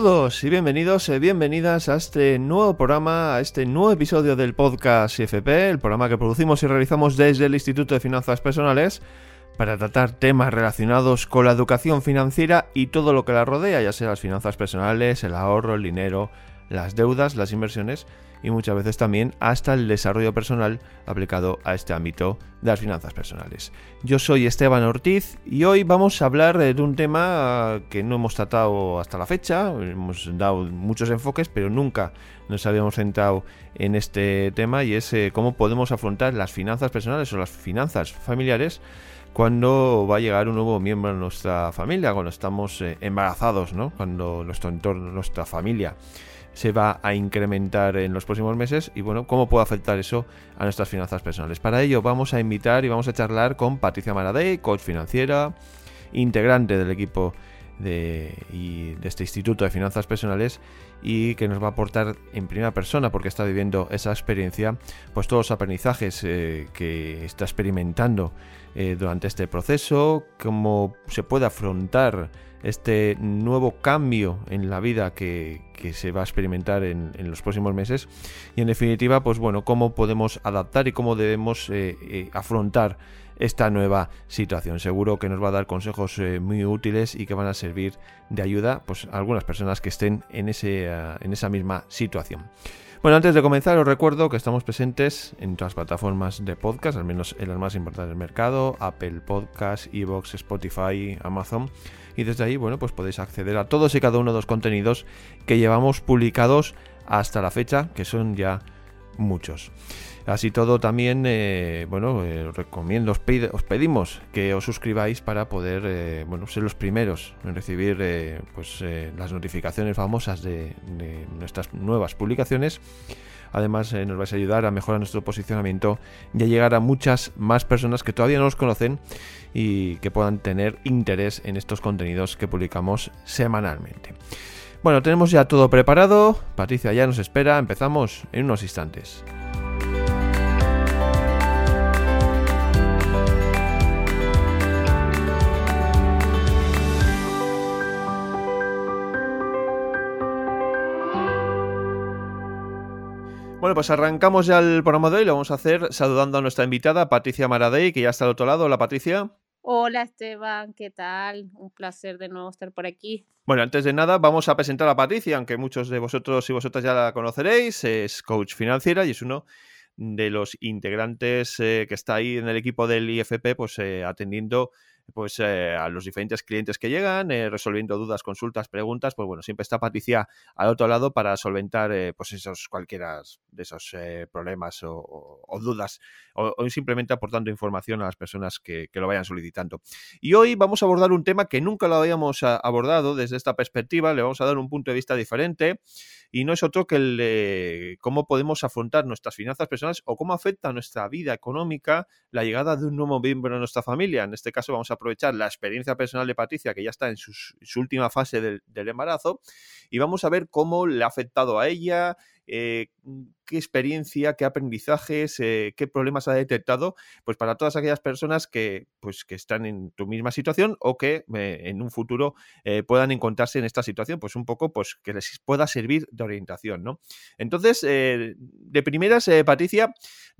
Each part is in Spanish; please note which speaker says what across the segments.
Speaker 1: todos y bienvenidos y bienvenidas a este nuevo programa, a este nuevo episodio del podcast IFP, el programa que producimos y realizamos desde el Instituto de Finanzas Personales para tratar temas relacionados con la educación financiera y todo lo que la rodea, ya sea las finanzas personales, el ahorro, el dinero, las deudas, las inversiones y muchas veces también hasta el desarrollo personal aplicado a este ámbito de las finanzas personales. Yo soy Esteban Ortiz y hoy vamos a hablar de un tema que no hemos tratado hasta la fecha. Hemos dado muchos enfoques, pero nunca nos habíamos centrado en este tema, y es cómo podemos afrontar las finanzas personales o las finanzas familiares cuando va a llegar un nuevo miembro de nuestra familia, cuando estamos embarazados, ¿no? Cuando nuestro entorno, nuestra familia se va a incrementar en los próximos meses y bueno, cómo puede afectar eso a nuestras finanzas personales. Para ello vamos a invitar y vamos a charlar con Patricia Maradei, coach financiera, integrante del equipo de este Instituto de Finanzas Personales, y que nos va a aportar en primera persona, porque está viviendo esa experiencia, pues todos los aprendizajes que está experimentando durante este proceso, cómo se puede afrontar este nuevo cambio en la vida que se va a experimentar en los próximos meses, y en definitiva, pues bueno, cómo podemos adaptar y cómo debemos afrontar esta nueva situación. Seguro que nos va a dar consejos muy útiles y que van a servir de ayuda pues a algunas personas que estén en esa misma situación. Bueno, antes de comenzar os recuerdo que estamos presentes en todas las plataformas de podcast, al menos en las más importantes del mercado: Apple Podcasts, iVoox, Spotify, Amazon, y desde ahí, bueno, pues podéis acceder a todos y cada uno de los contenidos que llevamos publicados hasta la fecha, que son ya muchos. Así todo, también, os recomiendo, os pedimos que os suscribáis para poder ser los primeros en recibir las notificaciones famosas de nuestras nuevas publicaciones. Además, nos vais a ayudar a mejorar nuestro posicionamiento y a llegar a muchas más personas que todavía no nos conocen y que puedan tener interés en estos contenidos que publicamos semanalmente. Bueno, tenemos ya todo preparado. Patricia ya nos espera. Empezamos en unos instantes. Bueno, pues arrancamos ya el programa de hoy. Lo vamos a hacer saludando a nuestra invitada, Patricia Maradei, que ya está al otro lado. Hola, Patricia.
Speaker 2: Hola Esteban, ¿qué tal? Un placer de nuevo estar por aquí.
Speaker 1: Bueno, antes de nada vamos a presentar a Patricia, aunque muchos de vosotros y vosotras ya la conoceréis. Es coach financiera y es uno de los integrantes que está ahí en el equipo del IFP, atendiendo a los diferentes clientes que llegan, resolviendo dudas, consultas, preguntas. Pues bueno, siempre está Patricia al otro lado para solventar cualquiera de esos problemas o dudas, o simplemente aportando información a las personas que lo vayan solicitando. Y hoy vamos a abordar un tema que nunca lo habíamos abordado desde esta perspectiva. Le vamos a dar un punto de vista diferente, y no es otro que el de cómo podemos afrontar nuestras finanzas personales o cómo afecta a nuestra vida económica la llegada de un nuevo miembro de nuestra familia. En este caso vamos a aprovechar la experiencia personal de Patricia, que ya está en su última fase del embarazo, y vamos a ver cómo le ha afectado a ella, qué experiencia, qué aprendizajes, qué problemas ha detectado, pues para todas aquellas personas que están en tu misma situación o que en un futuro puedan encontrarse en esta situación, pues un poco que les pueda servir de orientación, ¿no? Entonces, de primeras, Patricia,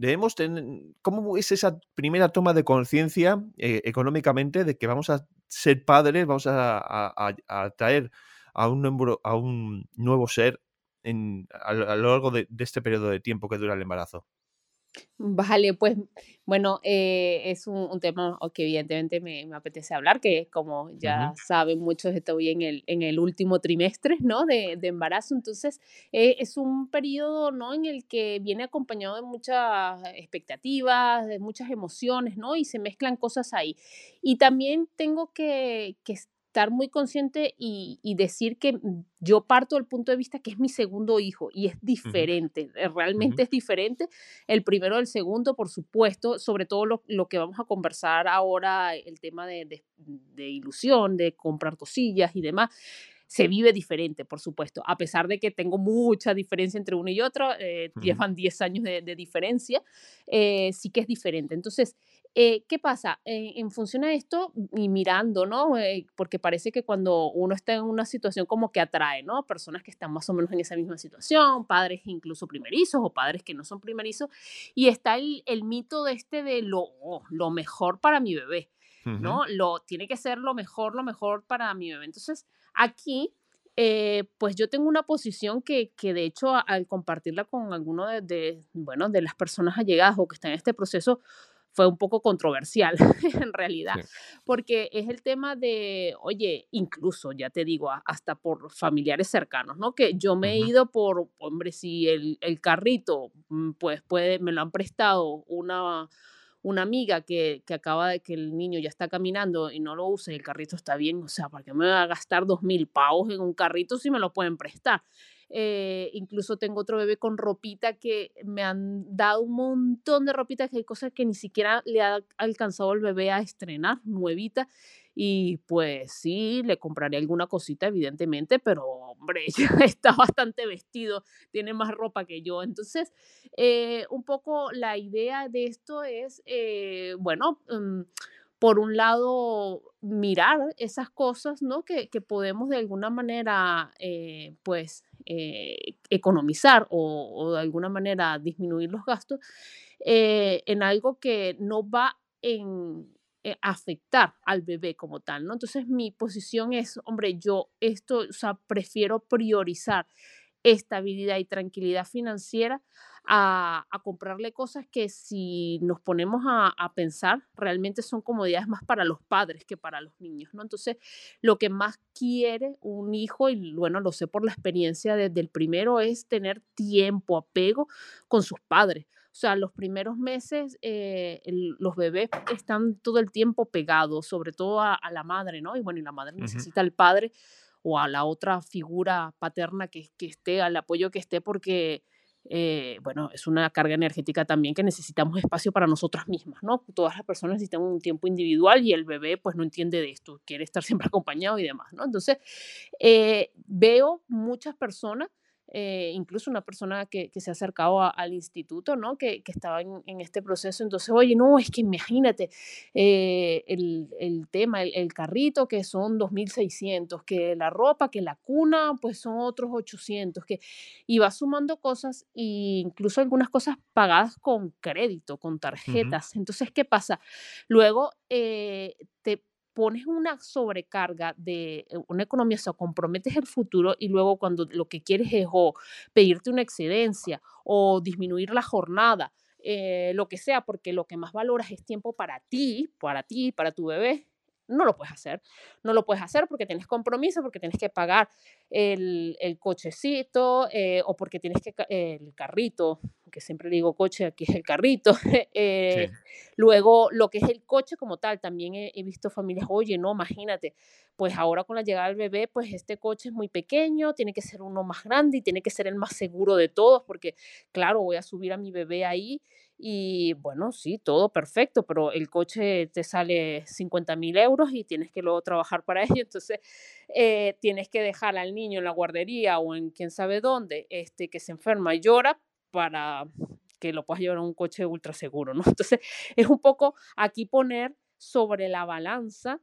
Speaker 1: ¿cómo es esa primera toma de conciencia económicamente de que vamos a ser padres, vamos a traer a un nuevo ser a lo largo de este periodo de tiempo que dura el embarazo?
Speaker 2: Vale, pues bueno, es un tema que evidentemente me apetece hablar, que como ya
Speaker 1: Ujú.
Speaker 2: saben muchos, estoy en el último trimestre, ¿no? de embarazo. Entonces es un periodo, ¿no? En el que viene acompañado de muchas expectativas, de muchas emociones, ¿no? Y se mezclan cosas ahí. Y también tengo que estar muy consciente y decir que yo parto del punto de vista que es mi segundo hijo y es
Speaker 1: Ujú.
Speaker 2: diferente,
Speaker 1: Ujú.
Speaker 2: realmente es diferente el primero del segundo, por supuesto, sobre todo lo que vamos a conversar ahora, el tema de ilusión, de comprar cosillas y demás, se vive diferente, por supuesto, a pesar de que tengo mucha diferencia entre uno y otro,
Speaker 1: Ujú.
Speaker 2: llevan 10 años de diferencia, sí que es diferente. Entonces, ¿Qué pasa? En función a esto, y mirando, ¿no? Porque parece que cuando uno está en una situación como que atrae, ¿no? Personas que están más o menos en esa misma situación, padres incluso primerizos o padres que no son primerizos, y está el mito de de lo mejor para mi bebé,
Speaker 1: Ujú,
Speaker 2: ¿no? Tiene que ser lo mejor para mi bebé. Entonces, aquí pues yo tengo una posición que de hecho al compartirla con alguno bueno, de las personas allegadas o que están en este proceso, fue un poco controversial en realidad,
Speaker 1: sí.
Speaker 2: porque es el tema de, oye, incluso, ya te digo, hasta por familiares cercanos, ¿no? Que yo me he
Speaker 1: Ujú,
Speaker 2: ido por, hombre, si el carrito, pues me lo han prestado una amiga que acaba de que el niño ya está caminando y no lo usa y el carrito está bien, o sea, ¿para qué me voy a gastar 2.000 pavos en un carrito si me lo pueden prestar? Incluso tengo otro bebé con ropita que me han dado un montón de ropita, que hay cosas que ni siquiera le ha alcanzado el bebé a estrenar, nuevita. Y pues sí, le compraré alguna cosita, evidentemente, pero hombre, ya está bastante vestido, tiene más ropa que yo. Entonces, un poco la idea de esto es, bueno, por un lado, mirar esas cosas, ¿no? Que podemos de alguna manera, pues, economizar o de alguna manera disminuir los gastos en algo que no va afectar al bebé como tal, ¿no? Entonces, mi posición es, hombre, yo esto, o sea, prefiero priorizar estabilidad y tranquilidad financiera a comprarle cosas que si nos ponemos a pensar, realmente son comodidades más para los padres que para los niños, ¿no? Entonces, lo que más quiere un hijo, y bueno, lo sé por la experiencia desde el primero, es tener tiempo, apego con sus padres. O sea, los primeros meses los bebés están todo el tiempo pegados, sobre todo a la madre, ¿no? Y bueno, y la madre
Speaker 1: ujú.
Speaker 2: necesita al padre o a la otra figura paterna que esté, al apoyo que esté, porque, bueno, es una carga energética también que necesitamos espacio para nosotras mismas, ¿no? Todas las personas necesitan un tiempo individual y el bebé pues no entiende de esto, quiere estar siempre acompañado y demás, ¿no? Entonces, veo muchas personas, incluso una persona que se ha acercado al instituto, ¿no? Que estaba en este proceso. Entonces, oye, no, es que imagínate el tema, el carrito, que son 2.600, que la ropa, que la cuna, pues son otros 800, y va sumando cosas, e incluso algunas cosas pagadas con crédito, con
Speaker 1: Ujú,
Speaker 2: tarjetas. Entonces, ¿qué pasa? Luego te pones una sobrecarga de una economía, o sea, comprometes el futuro y luego cuando lo que quieres es o pedirte una excedencia o disminuir la jornada, lo que sea, porque lo que más valoras es tiempo para ti, para tu bebé. No lo puedes hacer. No lo puedes hacer porque tienes compromiso, porque tienes que pagar el cochecito o porque tienes el carrito, que siempre le digo coche, aquí es el carrito.
Speaker 1: sí.
Speaker 2: Luego, lo que es el coche como tal, también he visto familias, oye, no, imagínate, pues ahora con la llegada del bebé, pues este coche es muy pequeño, tiene que ser uno más grande y tiene que ser el más seguro de todos, porque claro, voy a subir a mi bebé ahí y bueno, sí, todo perfecto, pero el coche te sale 50.000 euros y tienes que luego trabajar para ello, entonces tienes que dejar al niño en la guardería o en quién sabe dónde, que se enferma y llora para que lo puedas llevar a un coche ultra seguro, ¿no? Entonces, es un poco aquí poner sobre la balanza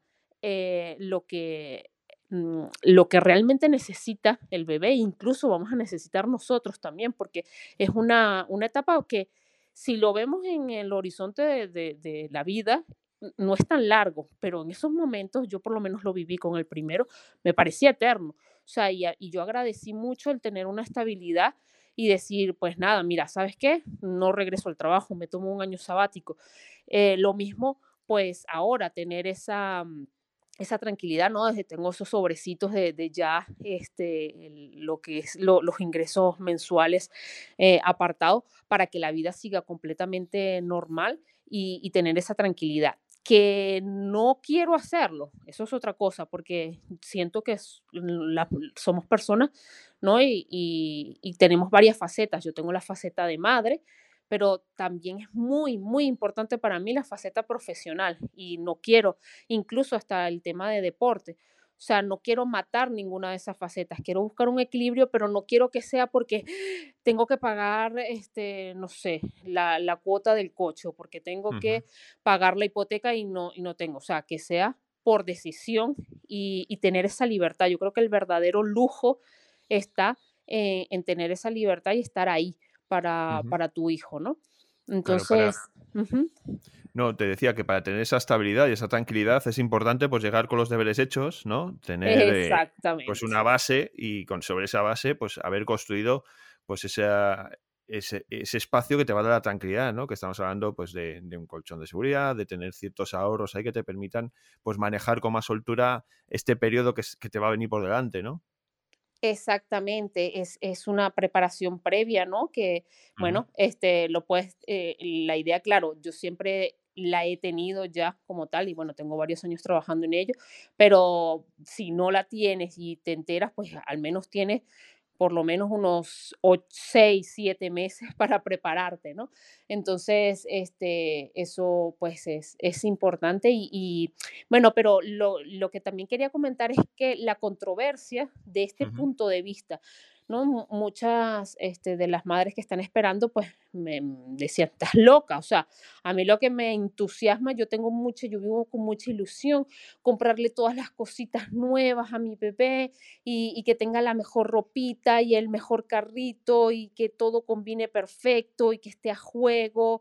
Speaker 2: lo que realmente necesita el bebé, incluso vamos a necesitar nosotros también, porque es una etapa que si lo vemos en el horizonte de la vida, no es tan largo, pero en esos momentos yo por lo menos lo viví con el primero, me parecía eterno. O sea, y yo agradecí mucho el tener una estabilidad y decir, pues nada, mira, ¿sabes qué? No regreso al trabajo, me tomo un año sabático. Lo mismo, pues ahora tener esa tranquilidad, ¿no? Desde tengo esos sobrecitos de ya lo que es los ingresos mensuales apartados para que la vida siga completamente normal y tener esa tranquilidad. Que no quiero hacerlo, eso es otra cosa, porque siento que somos personas, ¿no? Y tenemos varias facetas. Yo tengo la faceta de madre, pero también es muy, muy importante para mí la faceta profesional y no quiero, incluso hasta el tema de deporte. O sea, no quiero matar ninguna de esas facetas, quiero buscar un equilibrio, pero no quiero que sea porque tengo que pagar, no sé, la cuota del coche o porque tengo
Speaker 1: Ujú,
Speaker 2: que pagar la hipoteca y no tengo. O sea, que sea por decisión y tener esa libertad. Yo creo que el verdadero lujo está en tener esa libertad y estar ahí
Speaker 1: ujú.
Speaker 2: para tu hijo, ¿no?
Speaker 1: Claro,
Speaker 2: Entonces, ujú,
Speaker 1: no, te decía que para tener esa estabilidad y esa tranquilidad es importante, pues, llegar con los deberes hechos, ¿no? Tener, pues,
Speaker 2: exactamente.
Speaker 1: una base y sobre esa base, pues, haber construido, pues, ese espacio que te va a dar la tranquilidad, ¿no? Que estamos hablando, pues, de un colchón de seguridad, de tener ciertos ahorros ahí que te permitan, pues, manejar con más soltura este periodo que te va a venir por delante, ¿no?
Speaker 2: Exactamente, es una preparación previa, ¿no? Que,
Speaker 1: Ujú,
Speaker 2: bueno, lo puedes, la idea, claro, yo siempre la he tenido ya como tal y bueno, tengo varios años trabajando en ello, pero si no la tienes y te enteras, pues al menos tienes por lo menos unos 6, 7 meses para prepararte, ¿no? Entonces, eso pues es importante bueno, pero lo que también quería comentar es que la controversia de este
Speaker 1: ujú,
Speaker 2: punto de vista, ¿no? Muchas de las madres que están esperando, pues me decían, estás loca, o sea, a mí lo que me entusiasma, yo vivo con mucha ilusión, comprarle todas las cositas nuevas a mi bebé y que tenga la mejor ropita y el mejor carrito y que todo combine perfecto y que esté a juego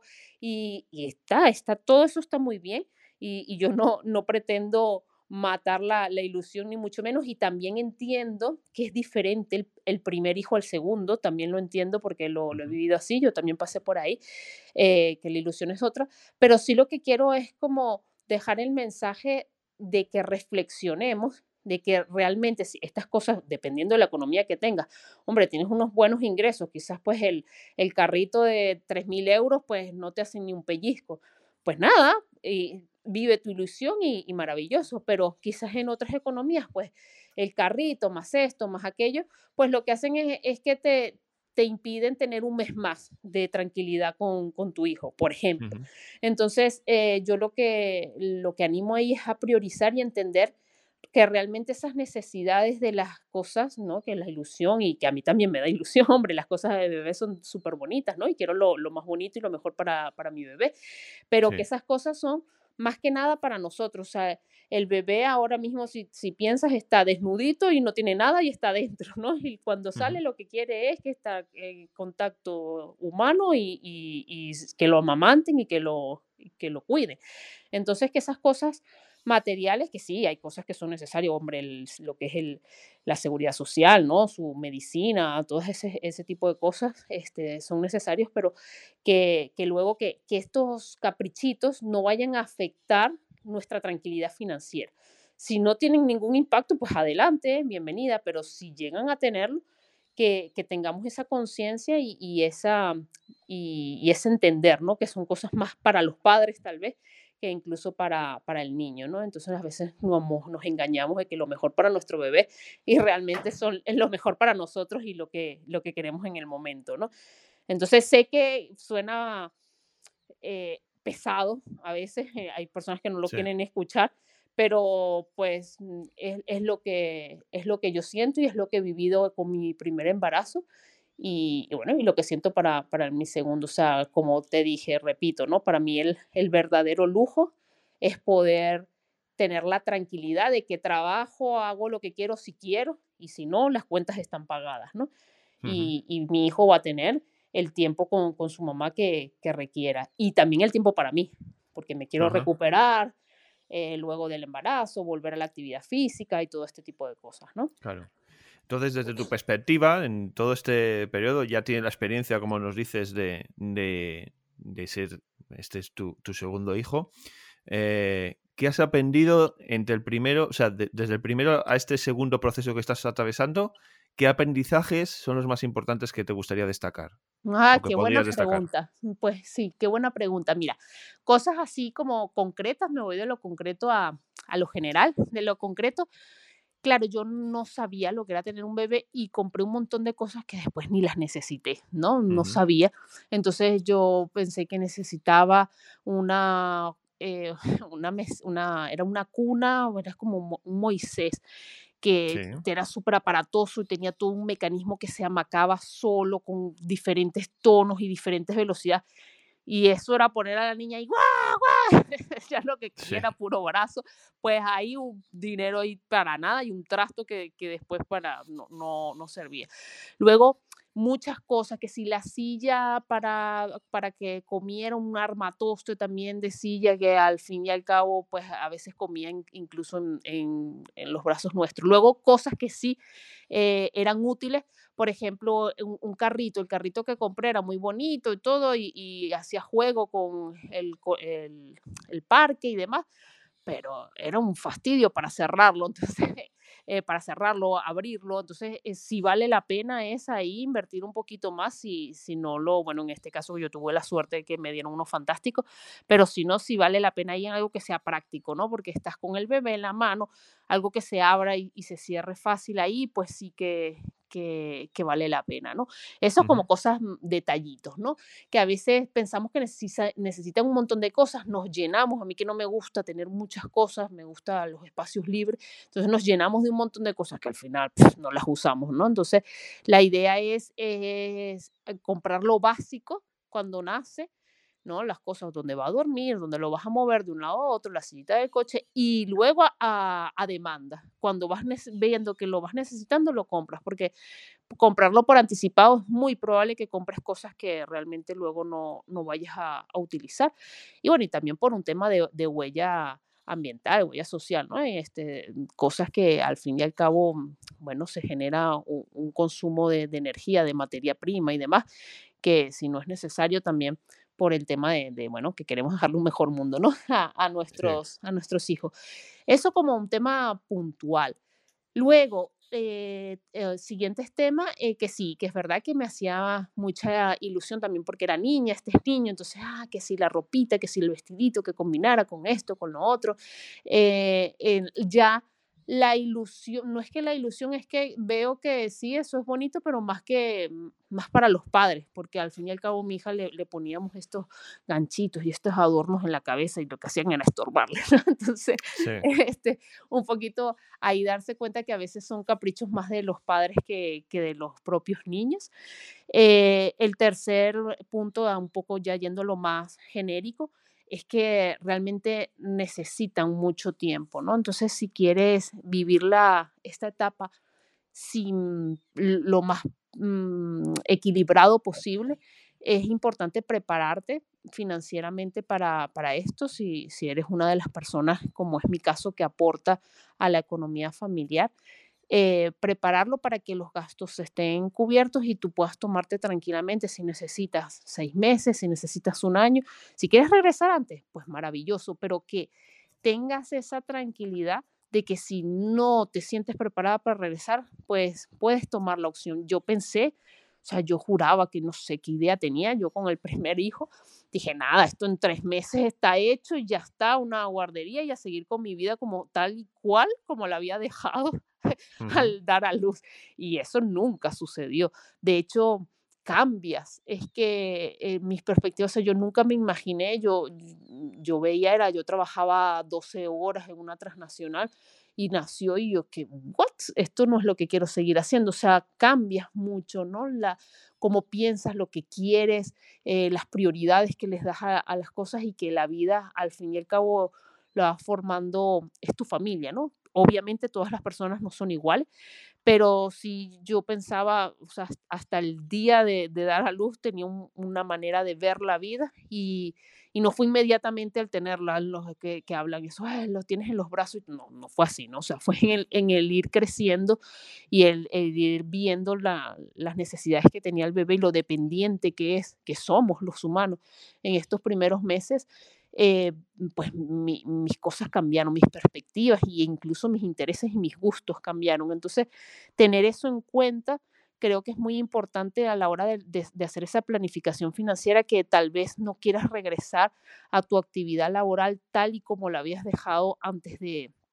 Speaker 2: y todo eso está muy bien y yo no pretendo matar la ilusión ni mucho menos y también entiendo que es diferente el primer hijo al segundo, también lo entiendo porque lo he
Speaker 1: ujú,
Speaker 2: vivido así, yo también pasé por ahí, que la ilusión es otra, pero sí lo que quiero es como dejar el mensaje de que reflexionemos, de que realmente si estas cosas, dependiendo de la economía que tengas, hombre, tienes unos buenos ingresos, quizás pues el carrito de 3.000 euros pues no te hace ni un pellizco. Pues nada, vive tu ilusión y maravilloso, pero quizás en otras economías pues el carrito más esto, más aquello, pues lo que hacen es que te impiden tener un mes más de tranquilidad con tu hijo, por ejemplo.
Speaker 1: ujú.
Speaker 2: Entonces, yo lo que animo ahí es a priorizar y entender que realmente esas necesidades de las cosas, ¿no? Que la ilusión y que a mí también me da ilusión, hombre, las cosas de bebé son súper bonitas, ¿no? Y quiero lo más bonito y lo mejor para mi bebé, pero que
Speaker 1: Sí.
Speaker 2: esas cosas son más que nada para nosotros. O sea, el bebé ahora mismo, si piensas, está desnudito y no tiene nada y está dentro, ¿no? Y cuando
Speaker 1: Ujú,
Speaker 2: sale lo que quiere es que está en contacto humano y que lo amamanten y que lo cuiden. Entonces, que esas cosas materiales, que sí, hay cosas que son necesarias, hombre, lo que es la seguridad social, ¿no? Su medicina, todo ese tipo de cosas son necesarios, pero que luego que estos caprichitos no vayan a afectar nuestra tranquilidad financiera. Si no tienen ningún impacto, pues adelante, bienvenida, pero si llegan a tenerlo, que tengamos esa conciencia y ese entender, ¿no? Que son cosas más para los padres tal vez que incluso para el niño, ¿no? Entonces a veces nos engañamos de que lo mejor para nuestro bebé y realmente es lo mejor para nosotros y lo que queremos en el momento, ¿no? Entonces sé que suena pesado a veces, hay personas que no lo
Speaker 1: sí.
Speaker 2: quieren escuchar, pero pues es lo que yo siento y es lo que he vivido con mi primer embarazo y bueno, y lo que siento para mi segundo. O sea, como te dije, repito, ¿no? Para mí el verdadero lujo es poder tener la tranquilidad de que trabajo, hago lo que quiero si quiero y si no, las cuentas están pagadas, ¿no?
Speaker 1: Ujú,
Speaker 2: Y mi hijo va a tener el tiempo con su mamá que requiera y también el tiempo para mí, porque me quiero
Speaker 1: ajá.
Speaker 2: recuperar luego del embarazo, volver a la actividad física y todo este tipo de cosas, ¿no?
Speaker 1: Claro. Entonces, desde tu perspectiva, en todo este periodo, ya tienes la experiencia, como nos dices, de ser, este es tu segundo hijo. ¿Qué has aprendido entre el primero, o sea, desde el primero a este segundo proceso que estás atravesando? ¿Qué aprendizajes son los más importantes que te gustaría destacar?
Speaker 2: Ah,
Speaker 1: O que
Speaker 2: qué buena
Speaker 1: podrías destacar.
Speaker 2: pregunta. Pues sí, qué buena pregunta. Mira, cosas así como concretas, me voy de lo concreto a lo general. De lo concreto, claro, yo no sabía lo que era tener un bebé y compré un montón de cosas que después ni las necesité, ¿no? No
Speaker 1: Ujú,
Speaker 2: sabía. Entonces yo pensé que necesitaba una era una cuna, era como un Moisés, que
Speaker 1: Sí.
Speaker 2: era súper aparatoso y tenía todo un mecanismo que se amacaba solo con diferentes tonos y diferentes velocidades. Y eso era poner a la niña ahí, ¡guau, guau! Ya lo que quería
Speaker 1: Sí.
Speaker 2: era puro brazo. Pues ahí un dinero ahí para nada y un trasto que después no servía. Luego, muchas cosas, que si la silla para que comiera un armatoste también de silla, que al fin y al cabo, pues a veces comía incluso en los brazos nuestros. Luego, cosas que sí eran útiles, por ejemplo, un carrito. El carrito que compré era muy bonito y todo, y hacía juego con el parque y demás, pero era un fastidio para cerrarlo, entonces, para cerrarlo, abrirlo, entonces, si vale la pena es ahí invertir un poquito más, si no bueno, en este caso yo tuve la suerte de que me dieron uno fantástico, pero si no, si vale la pena ahí en algo que sea práctico, ¿no? Porque estás con el bebé en la mano, algo que se abra y se cierre fácil ahí, pues sí que vale la pena, ¿no? Eso
Speaker 1: Ujú.
Speaker 2: como cosas, detallitos, ¿no? Que a veces pensamos que necesitan un montón de cosas, nos llenamos, a mí que no me gusta tener muchas cosas, me gustan los espacios libres, entonces nos llenamos de un montón de cosas que al final no las usamos, ¿no? Entonces la idea es comprar lo básico cuando nace, ¿no? Las cosas donde va a dormir, donde lo vas a mover de un lado a otro, la sillita del coche, y luego a demanda. Cuando viendo que lo vas necesitando, lo compras, porque comprarlo por anticipado es muy probable que compres cosas que realmente luego no vayas a utilizar. Y bueno, y también por un tema de huella ambiental, huella social, ¿no? Cosas que al fin y al cabo, bueno, se genera un consumo de energía, de materia prima y demás, que si no es necesario también por el tema bueno, que queremos dejarle un mejor mundo, ¿no?
Speaker 1: Sí.
Speaker 2: A nuestros hijos. Eso como un tema puntual. Luego, siguientes temas, que sí, que es verdad que me hacía mucha ilusión también porque era niña, este es niño, entonces, que si la ropita, que si el vestidito, que combinara con esto, con lo otro. Ya la ilusión, no es que la ilusión, es que veo que sí, eso es bonito, pero más para los padres, porque al fin y al cabo mi hija le poníamos estos ganchitos y estos adornos en la cabeza y lo que hacían era estorbarle, ¿no? Entonces,
Speaker 1: Sí.
Speaker 2: un poquito ahí darse cuenta que a veces son caprichos más de los padres que de los propios niños. El tercer punto, un poco ya yendo a lo más genérico, es que realmente necesitan mucho tiempo, ¿no? Entonces, si quieres vivir esta etapa sin lo más equilibrado posible, es importante prepararte financieramente para esto, si eres una de las personas, como es mi caso, que aporta a la economía familiar. Prepararlo para que los gastos estén cubiertos y tú puedas tomarte tranquilamente si necesitas 6 meses, si necesitas un año. Si quieres regresar antes, pues maravilloso, pero que tengas esa tranquilidad de que si no te sientes preparada para regresar, pues puedes tomar la opción. Yo pensé, o sea, yo juraba que no sé qué idea tenía yo con el primer hijo. Dije, nada, esto en 3 meses está hecho y ya está, una guardería y a seguir con mi vida como tal y cual como la había dejado
Speaker 1: Ujú.
Speaker 2: al dar a luz. Y eso nunca sucedió. De hecho, cambias. Es que mis perspectivas, o sea, yo nunca me imaginé, yo veía, yo trabajaba 12 horas en una transnacional y nació y yo que, ¿what? Esto no es lo que quiero seguir haciendo. O sea, cambias mucho, ¿no? Cómo piensas, lo que quieres, las prioridades que les das a las cosas y que la vida, al fin y al cabo, lo va formando, es tu familia, ¿no? Obviamente todas las personas no son iguales, pero si yo pensaba, o sea, hasta el día de dar a luz tenía una manera de ver la vida y no fue inmediatamente al tenerla, los que hablan eso, "Ay, lo tienes en los brazos", no fue así, ¿no? O sea, fue en el ir creciendo y el ir viendo las necesidades que tenía el bebé y lo dependiente que somos los humanos en estos primeros meses. eh, pues mis cosas cambiaron, mis perspectivas e incluso mis intereses y mis gustos cambiaron. Entonces, tener eso en cuenta creo que es muy importante a la hora de hacer esa planificación financiera, que tal vez no quieras regresar a tu actividad laboral tal y como la habías dejado antes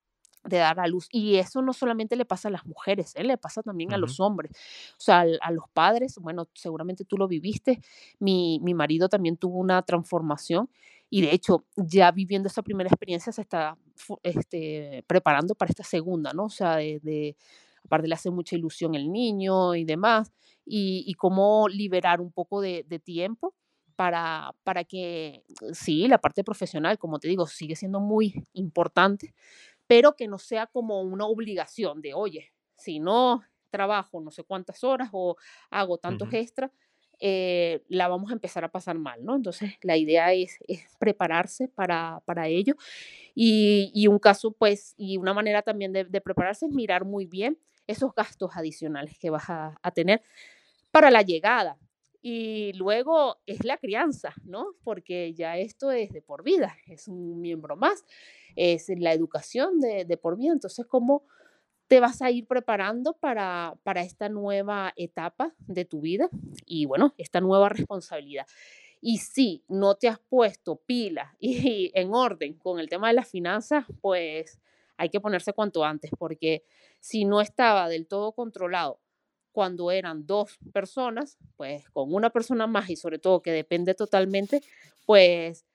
Speaker 2: de dar a luz. Y eso no solamente le pasa a las mujeres, le pasa también a
Speaker 1: Ujú.
Speaker 2: los hombres. O sea, a los padres, bueno, seguramente tú lo viviste. Mi marido también tuvo una transformación y de hecho, ya viviendo esa primera experiencia, se está preparando para esta segunda, ¿no? O sea, aparte le hace mucha ilusión el niño y demás, y cómo liberar un poco de tiempo para que, sí, la parte profesional, como te digo, sigue siendo muy importante, pero que no sea como una obligación de, oye, si no trabajo no sé cuántas horas o hago tantos
Speaker 1: Ujú.
Speaker 2: extras, la vamos a empezar a pasar mal, ¿no? Entonces, la idea es prepararse para ello. Y un caso, pues, y una manera también de prepararse es mirar muy bien esos gastos adicionales que vas a tener para la llegada. Y luego es la crianza, ¿no? Porque ya esto es de por vida, es un miembro más, es la educación de por vida. Entonces, ¿cómo te vas a ir preparando para esta nueva etapa de tu vida? Y bueno, esta nueva responsabilidad. Y si no te has puesto pilas y en orden con el tema de las finanzas, pues hay que ponerse cuanto antes, porque si no estaba del todo controlado cuando eran dos personas, pues con una persona más y sobre todo que depende totalmente, pues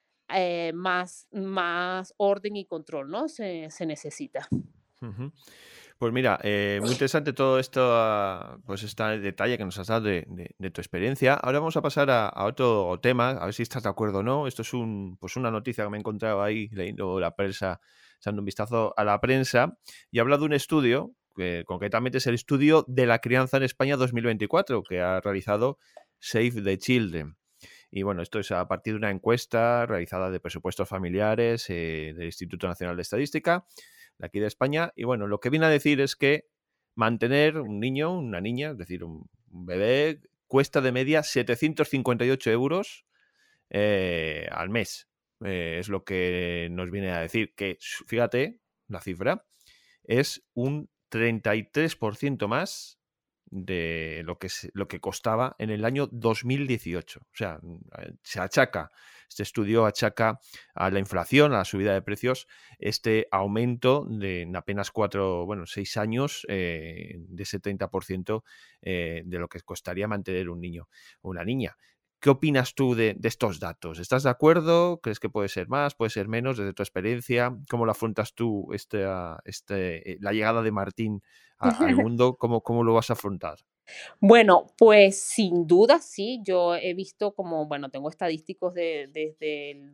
Speaker 2: más orden y control, ¿no? Se necesita.
Speaker 1: Ujú. Pues mira, muy interesante todo esto, pues este detalle que nos has dado de tu experiencia. Ahora vamos a pasar a otro tema, a ver si estás de acuerdo o no. Esto es pues una noticia que me he encontrado ahí leyendo la prensa, echando un vistazo a la prensa, y habla de un estudio, que concretamente es el estudio de la crianza en España 2024, que ha realizado Save the Children. Y bueno, esto es a partir de una encuesta realizada de presupuestos familiares del Instituto Nacional de Estadística de aquí de España. Y bueno, lo que viene a decir es que mantener un niño, una niña, es decir, un bebé, cuesta de media 758 euros al mes. Es lo que nos viene a decir que, fíjate, la cifra es un 33% más de lo que costaba en el año 2018. O sea, este estudio achaca a la inflación, a la subida de precios, este aumento en apenas 6 años, de ese 30% de lo que costaría mantener un niño o una niña. ¿Qué opinas tú de estos datos? ¿Estás de acuerdo? ¿Crees que puede ser más, puede ser menos desde tu experiencia? ¿Cómo lo afrontas tú, la llegada de Martín al mundo? ¿Cómo lo vas a afrontar?
Speaker 2: Bueno, pues sin duda sí, yo he visto como, bueno, tengo estadísticos desde el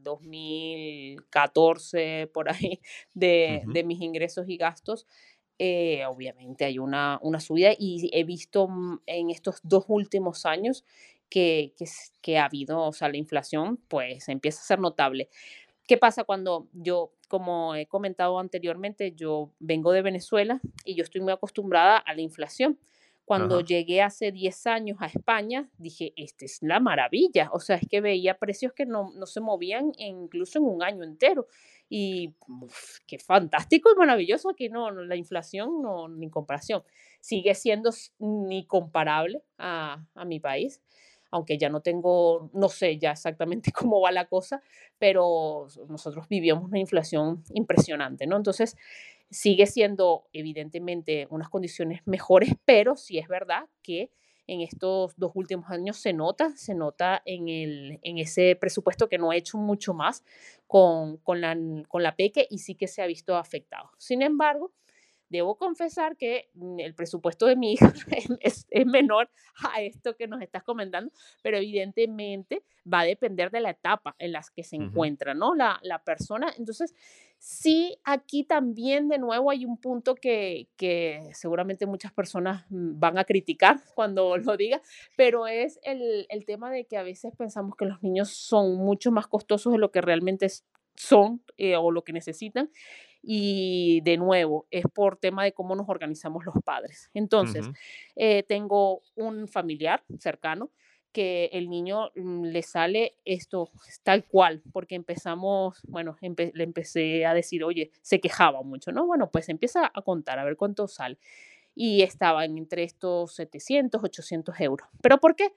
Speaker 2: 2014 por ahí
Speaker 1: Ujú.
Speaker 2: de mis ingresos y gastos. Obviamente hay una subida y he visto en estos 2 últimos años que ha habido, o sea, la inflación pues empieza a ser notable. ¿Qué pasa cuando yo, como he comentado anteriormente, yo vengo de Venezuela y yo estoy muy acostumbrada a la inflación? Cuando
Speaker 1: Ajá.
Speaker 2: llegué hace 10 años a España, dije, esta es la maravilla. O sea, es que veía precios que no se movían incluso en un año entero. Y qué fantástico y maravilloso. Aquí la inflación no, ni comparación. Sigue siendo ni comparable a mi país, aunque ya no tengo, no sé ya exactamente cómo va la cosa, pero nosotros vivíamos una inflación impresionante, ¿no? Entonces, sigue siendo evidentemente unas condiciones mejores, pero sí es verdad que en estos 2 últimos años se nota en ese presupuesto que no he hecho mucho más con la peque y sí que se ha visto afectado. Sin embargo, debo confesar que el presupuesto de mi hija es menor a esto que nos estás comentando, pero evidentemente va a depender de la etapa en la que se
Speaker 1: Ujú.
Speaker 2: encuentra, ¿no? La persona. Entonces, sí, aquí también de nuevo hay un punto que seguramente muchas personas van a criticar cuando lo diga, pero es el tema de que a veces pensamos que los niños son mucho más costosos de lo que realmente son o lo que necesitan y de nuevo, es por tema de cómo nos organizamos los padres. Entonces,
Speaker 1: Ujú.
Speaker 2: tengo un familiar cercano que el niño le sale esto tal cual, porque empezamos, bueno, le empecé a decir, oye, se quejaba mucho, ¿no? Bueno, pues empieza a contar, a ver cuánto sale. Y estaban entre estos 700, 800 euros. ¿Pero por qué?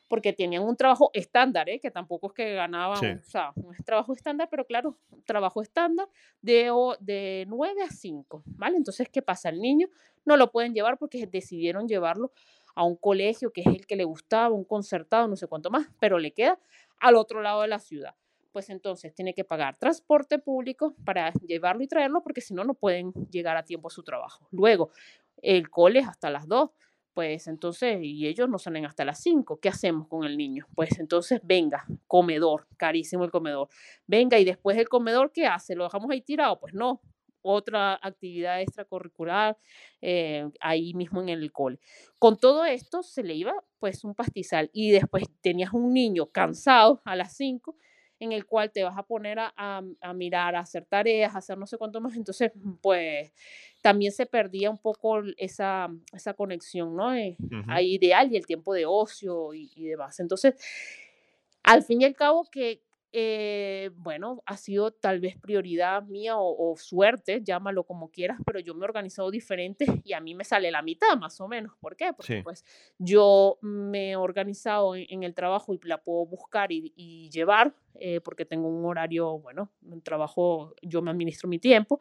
Speaker 2: porque tenían un trabajo estándar, ¿eh? Que tampoco es que ganaban,
Speaker 1: Sí.
Speaker 2: o sea, un trabajo estándar, pero claro, un trabajo estándar de 9 a 5, ¿vale? Entonces, ¿qué pasa? El niño no lo pueden llevar porque decidieron llevarlo a un colegio que es el que le gustaba, un concertado, no sé cuánto más, pero le queda al otro lado de la ciudad. Pues entonces tiene que pagar transporte público para llevarlo y traerlo porque si no, no pueden llegar a tiempo a su trabajo. Luego, el cole es hasta las 2, pues entonces, y ellos no salen hasta las 5. ¿Qué hacemos con el niño? Pues entonces, venga, comedor, carísimo el comedor. Venga, y después el comedor, ¿qué hace? ¿Lo dejamos ahí tirado? Pues no, otra actividad extracurricular ahí mismo en el cole. Con todo esto se le iba pues un pastizal y después tenías un niño cansado a las 5 en el cual te vas a poner a mirar, a hacer tareas, a hacer no sé cuánto más. Entonces, pues también se perdía un poco esa conexión, ¿no?
Speaker 1: Ujú.
Speaker 2: Ahí ideal y el tiempo de ocio y demás. Entonces, al fin y al cabo que, bueno, ha sido tal vez prioridad mía o suerte, llámalo como quieras, pero yo me he organizado diferente y a mí me sale la mitad más o menos. ¿Por qué? Porque
Speaker 1: Sí.
Speaker 2: pues yo me he organizado en el trabajo y la puedo buscar y llevar, porque tengo un horario, bueno, un trabajo, yo me administro mi tiempo.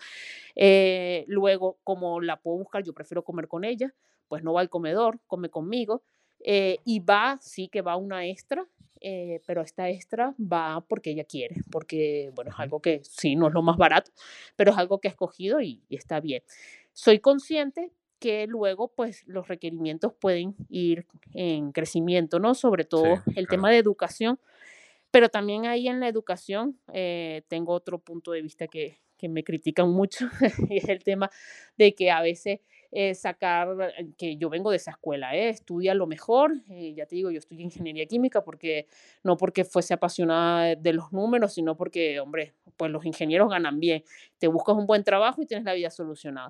Speaker 2: Luego, como la puedo buscar, yo prefiero comer con ella, pues no va al comedor, come conmigo. Y va, sí que va una extra, pero esta extra va porque ella quiere, porque, bueno, es
Speaker 1: Ujú.
Speaker 2: algo que sí, no es lo más barato, pero es algo que ha escogido y está bien. Soy consciente que luego, pues, los requerimientos pueden ir en crecimiento, ¿no? Sobre
Speaker 1: Sí,
Speaker 2: todo el tema
Speaker 1: claro.
Speaker 2: de educación, pero también ahí en la educación tengo otro punto de vista que me critican mucho y es el tema de que a veces que yo vengo de esa escuela, estudia lo mejor, ya te digo, yo estudié ingeniería química porque no porque fuese apasionada de los números, sino porque, hombre, pues los ingenieros ganan bien, te buscas un buen trabajo y tienes la vida solucionada.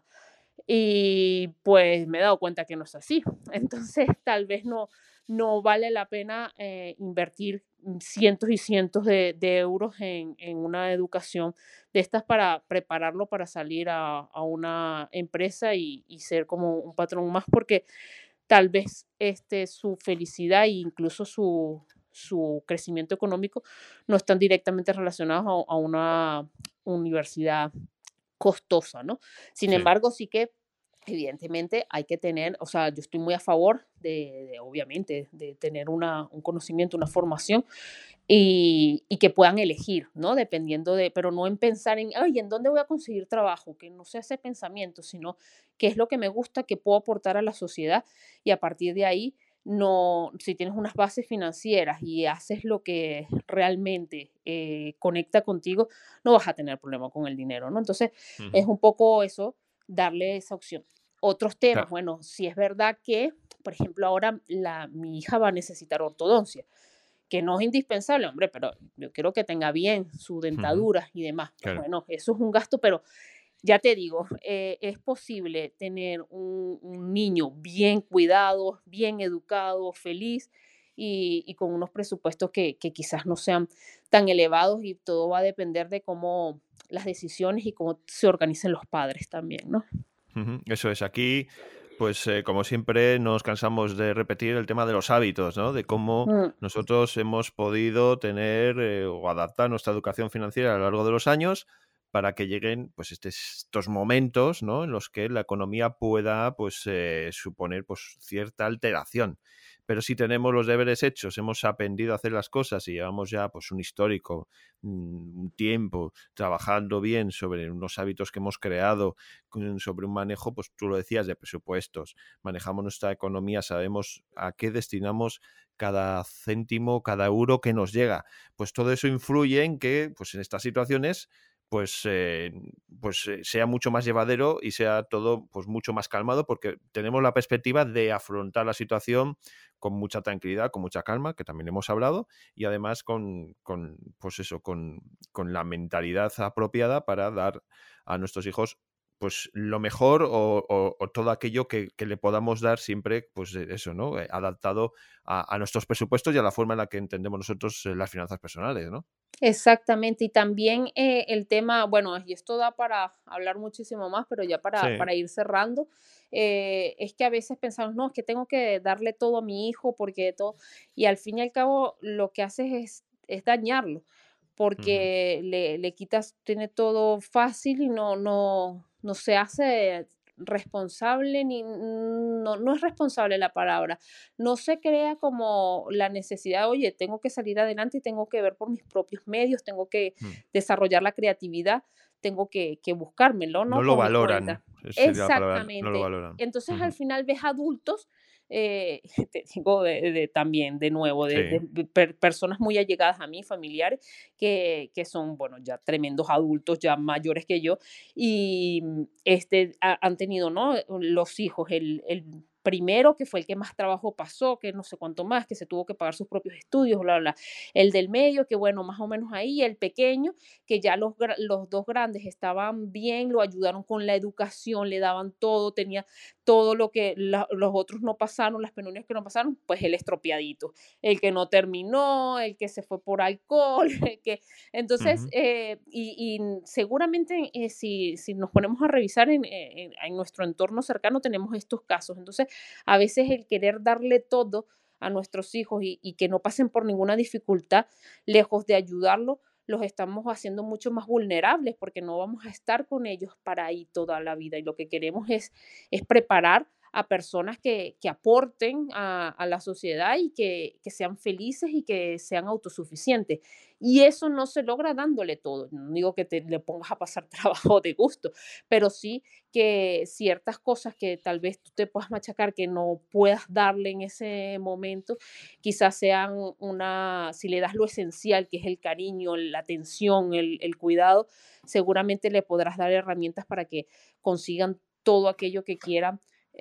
Speaker 2: Y pues me he dado cuenta que no es así. Entonces, tal vez no vale la pena invertir cientos y cientos de euros en una educación de estas para prepararlo para salir a una empresa y ser como un patrón más, porque tal vez su felicidad e incluso su crecimiento económico no están directamente relacionados a una universidad costosa, ¿no? Sin
Speaker 1: Sí.
Speaker 2: embargo, sí que evidentemente hay que tener, o sea, yo estoy muy a favor obviamente, de tener un conocimiento, una formación y que puedan elegir, ¿no? Dependiendo pero no en pensar en, ay, ¿en dónde voy a conseguir trabajo? Que no sea ese pensamiento, sino qué es lo que me gusta, que puedo aportar a la sociedad y a partir de ahí, no, si tienes unas bases financieras y haces lo que realmente conecta contigo, no vas a tener problema con el dinero, ¿no? Entonces, es
Speaker 1: Ujú.
Speaker 2: un poco eso, darle esa opción. Otros temas,
Speaker 1: Claro.
Speaker 2: bueno, si es verdad que, por ejemplo, ahora mi hija va a necesitar ortodoncia, que no es indispensable, hombre, pero yo quiero que tenga bien su
Speaker 1: Ujú.
Speaker 2: dentadura y demás. Pues
Speaker 1: Claro.
Speaker 2: bueno, eso es un gasto, pero ya te digo, es posible tener un niño bien cuidado, bien educado, feliz y con unos presupuestos que quizás no sean tan elevados y todo va a depender de cómo las decisiones y cómo se organicen los padres también, ¿no?
Speaker 1: Ujú. Eso es. Aquí, pues como siempre, nos cansamos de repetir el tema de los hábitos, ¿no? De cómo
Speaker 2: Mm,
Speaker 1: nosotros hemos podido tener o adaptar nuestra educación financiera a lo largo de los años para que lleguen pues estos momentos, ¿no? En los que la economía pueda pues suponer pues cierta alteración. Pero si tenemos los deberes hechos, hemos aprendido a hacer las cosas y llevamos ya pues un histórico, un tiempo trabajando bien sobre unos hábitos que hemos creado sobre un manejo, pues tú lo decías, de presupuestos. Manejamos nuestra economía, sabemos a qué destinamos cada céntimo, cada euro que nos llega. Pues todo eso influye en que, pues en estas situaciones, sea mucho más llevadero y sea todo pues mucho más calmado porque tenemos la perspectiva de afrontar la situación con mucha tranquilidad, con mucha calma, que también hemos hablado, y además pues eso, con la mentalidad apropiada para dar a nuestros hijos pues lo mejor o todo aquello que le podamos dar siempre, pues eso, ¿no? Adaptado a nuestros presupuestos y a la forma en la que entendemos nosotros las finanzas personales, ¿no?
Speaker 2: exactamente. Y también el tema, bueno, y esto da para hablar muchísimo más, pero ya
Speaker 1: Sí.
Speaker 2: para ir cerrando, es que a veces pensamos, no, es que tengo que darle todo a mi hijo porque todo, y al fin y al cabo lo que haces es dañarlo,
Speaker 1: Ujú.
Speaker 2: porque le quitas, tiene todo fácil y no se hace responsable, ni, no es responsable la palabra, no se crea como la necesidad, oye, tengo que salir adelante y tengo que ver por mis propios medios, tengo que
Speaker 1: Mm.
Speaker 2: desarrollar la creatividad, tengo que buscármelo,
Speaker 1: No
Speaker 2: ¿no?
Speaker 1: lo
Speaker 2: Por mi
Speaker 1: valoran,
Speaker 2: cuenta.
Speaker 1: sería la palabra, no lo
Speaker 2: Exactamente.
Speaker 1: valoran.
Speaker 2: Entonces, al
Speaker 1: Ujú.
Speaker 2: final ves adultos, te digo también, de nuevo,
Speaker 1: Sí.
Speaker 2: personas muy allegadas a mí, familiares, que son, bueno, ya tremendos adultos, ya mayores que yo, y han tenido, ¿no? Los hijos, el primero, que fue el que más trabajo pasó, que no sé cuánto más, que se tuvo que pagar sus propios estudios, bla, bla, bla. El del medio, que bueno, más o menos ahí, el pequeño, que ya los dos grandes estaban bien, lo ayudaron con la educación, le daban todo, tenía todo lo que los otros no pasaron, las penurias que no pasaron, pues el estropeadito, el que no terminó, el que se fue por alcohol, el que... Entonces,
Speaker 1: Ujú.
Speaker 2: y seguramente si nos ponemos a revisar en nuestro entorno cercano, tenemos estos casos. Entonces, a veces el querer darle todo a nuestros hijos y que no pasen por ninguna dificultad, lejos de ayudarlos, los estamos haciendo mucho más vulnerables porque no vamos a estar con ellos para ahí toda la vida. Y lo que queremos es preparar a personas que aporten a la sociedad y que sean felices y que sean autosuficientes. Y eso no se logra dándole todo. No digo que le pongas a pasar trabajo de gusto, pero sí que ciertas cosas que tal vez tú te puedas machacar que no puedas darle en ese momento, quizás sean si le das lo esencial, que es el cariño, la atención, el cuidado, seguramente le podrás dar herramientas para que consigan todo aquello que quieran,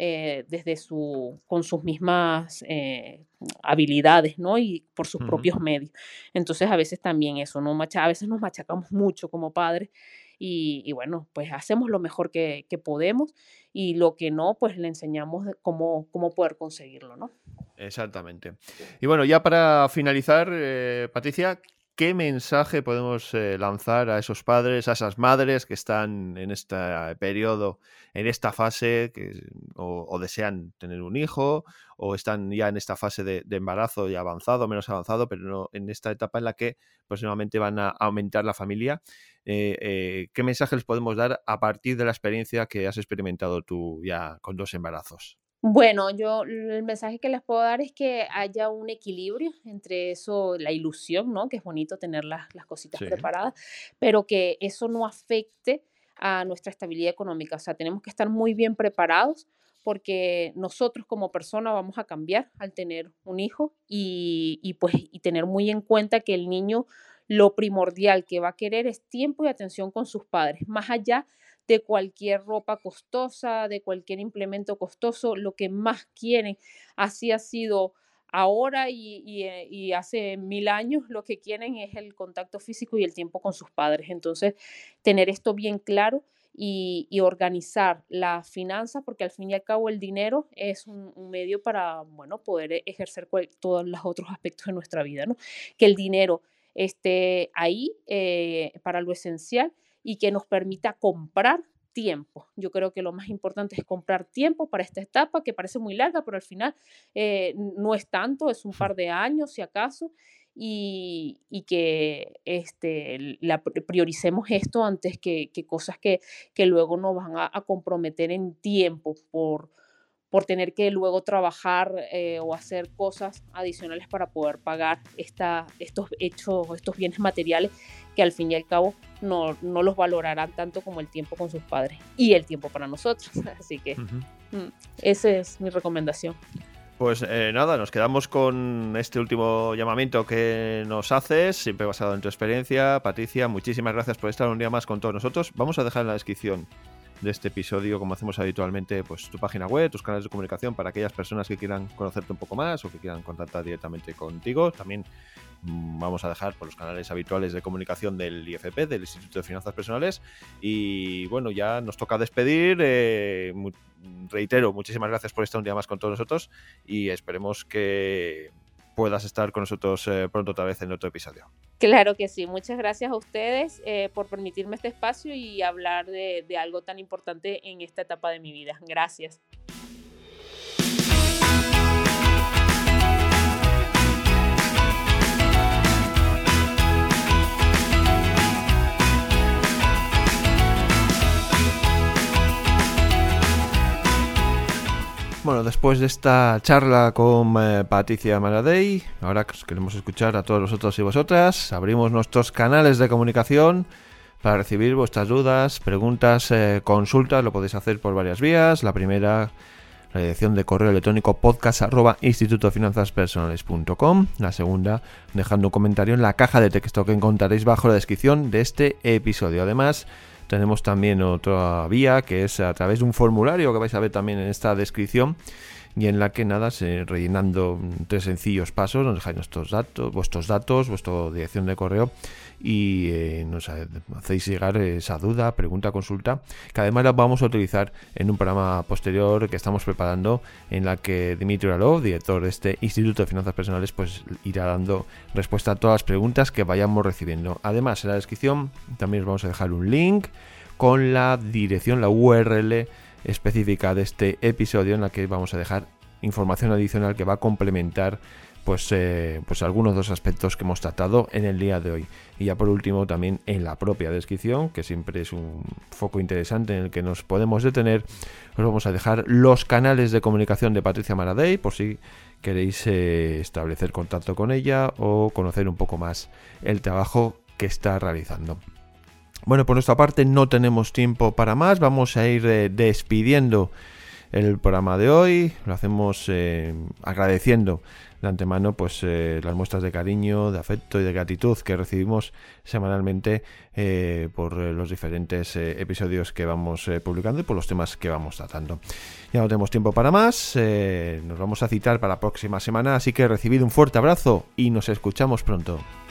Speaker 2: con sus mismas habilidades, ¿no? Y por sus
Speaker 1: Ujú.
Speaker 2: propios medios. Entonces, a veces también eso, ¿no? A veces nos machacamos mucho como padres y bueno, pues hacemos lo mejor que podemos y lo que no, pues le enseñamos de cómo poder conseguirlo, ¿no?
Speaker 1: Exactamente. Y bueno, ya para finalizar, Patricia, ¿qué mensaje podemos lanzar a esos padres, a esas madres que están en este periodo, en esta fase, o desean tener un hijo, o están ya en esta fase de embarazo ya avanzado, menos avanzado, pero no en esta etapa en la que próximamente van a aumentar la familia? ¿Qué mensaje les podemos dar a partir de la experiencia que has experimentado tú ya con 2 embarazos?
Speaker 2: Bueno, yo el mensaje que les puedo dar es que haya un equilibrio entre eso, la ilusión, ¿no? Que es bonito tener las cositas
Speaker 1: Sí.
Speaker 2: preparadas, pero que eso no afecte a nuestra estabilidad económica. O sea, tenemos que estar muy bien preparados porque nosotros como persona vamos a cambiar al tener un hijo y tener muy en cuenta que el niño lo primordial que va a querer es tiempo y atención con sus padres, más allá de cualquier ropa costosa, de cualquier implemento costoso, lo que más quieren, así ha sido ahora y hace 1000 años, lo que quieren es el contacto físico y el tiempo con sus padres. Entonces, tener esto bien claro y organizar las finanzas, porque al fin y al cabo el dinero es un medio para, bueno, poder ejercer todos los otros aspectos de nuestra vida, ¿no? Que el dinero esté ahí para lo esencial y que nos permita comprar tiempo. Yo creo que lo más importante es comprar tiempo para esta etapa, que parece muy larga, pero al final no es tanto, es un par de años si acaso, y que prioricemos esto antes que cosas que luego nos van a comprometer en tiempo por tener que luego trabajar o hacer cosas adicionales para poder pagar estos hechos, estos bienes materiales que al fin y al cabo no los valorarán tanto como el tiempo con sus padres y el tiempo para nosotros. Así que
Speaker 1: Ujú.
Speaker 2: mm, esa es mi recomendación.
Speaker 1: Pues nada, nos quedamos con este último llamamiento que nos haces, siempre basado en tu experiencia. Patricia, muchísimas gracias por estar un día más con todos nosotros. Vamos a dejar en la descripción de este episodio, como hacemos habitualmente, pues tu página web, tus canales de comunicación para aquellas personas que quieran conocerte un poco más o que quieran contactar directamente contigo. También vamos a dejar por los canales habituales de comunicación del IFP, del Instituto de Finanzas Personales. Y bueno, ya nos toca despedir. Reitero, muchísimas gracias por estar un día más con todos nosotros y esperemos que puedas estar con nosotros pronto otra vez en otro episodio.
Speaker 2: Claro que sí. Muchas gracias a ustedes por permitirme este espacio y hablar de algo tan importante en esta etapa de mi vida. Gracias.
Speaker 1: Bueno, después de esta charla con Patricia Maradei, ahora queremos escuchar a todos vosotros y vosotras. Abrimos nuestros canales de comunicación para recibir vuestras dudas, preguntas, consultas. Lo podéis hacer por varias vías. La primera, la dirección de correo electrónico podcast@institutofinanzaspersonales.com. La segunda, dejando un comentario en la caja de texto que encontraréis bajo la descripción de este episodio. Además, tenemos también otra vía que es a través de un formulario que vais a ver también en esta descripción y en la que rellenando 3 sencillos pasos nos dejáis vuestros datos, vuestra dirección de correo y nos hacéis llegar esa duda, pregunta, consulta, que además la vamos a utilizar en un programa posterior que estamos preparando, en la que Dimitri Uralov, director de este Instituto de Finanzas Personales, pues irá dando respuesta a todas las preguntas que vayamos recibiendo. Además, en la descripción también os vamos a dejar un link con la dirección, la URL específica de este episodio, en la que vamos a dejar información adicional que va a complementar pues algunos de los aspectos que hemos tratado en el día de hoy. Y ya por último, también en la propia descripción, que siempre es un foco interesante en el que nos podemos detener, os vamos a dejar los canales de comunicación de Patricia Maradei, por si queréis establecer contacto con ella o conocer un poco más el trabajo que está realizando. Bueno, por nuestra parte no tenemos tiempo para más, vamos a ir despidiendo el programa de hoy. Lo hacemos agradeciendo de antemano pues las muestras de cariño, de afecto y de gratitud que recibimos semanalmente por los diferentes episodios que vamos publicando y por los temas que vamos tratando. Ya no tenemos tiempo para más, nos vamos a citar para la próxima semana, así que recibid un fuerte abrazo y nos escuchamos pronto.